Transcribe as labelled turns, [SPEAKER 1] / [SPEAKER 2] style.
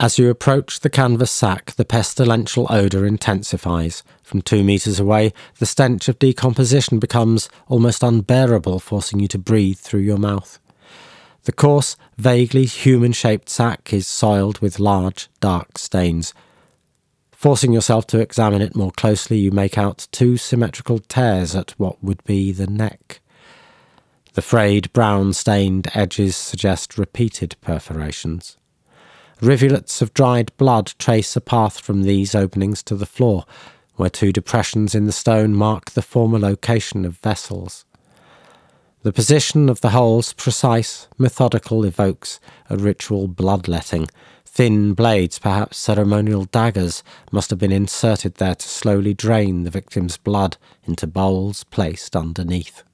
[SPEAKER 1] As you approach the canvas sack, the pestilential odour intensifies. From 2 metres away, the stench of decomposition becomes almost unbearable, forcing you to breathe through your mouth. The coarse, vaguely human-shaped sack is soiled with large, dark stains. Forcing yourself to examine it more closely, you make out 2 symmetrical tears at what would be the neck. The frayed, brown-stained edges suggest repeated perforations. Rivulets of dried blood trace a path from these openings to the floor, where 2 depressions in the stone mark the former location of vessels. The position of the holes, precise, methodical, evokes a ritual bloodletting. Thin blades, perhaps ceremonial daggers, must have been inserted there to slowly drain the victim's blood into bowls placed underneath.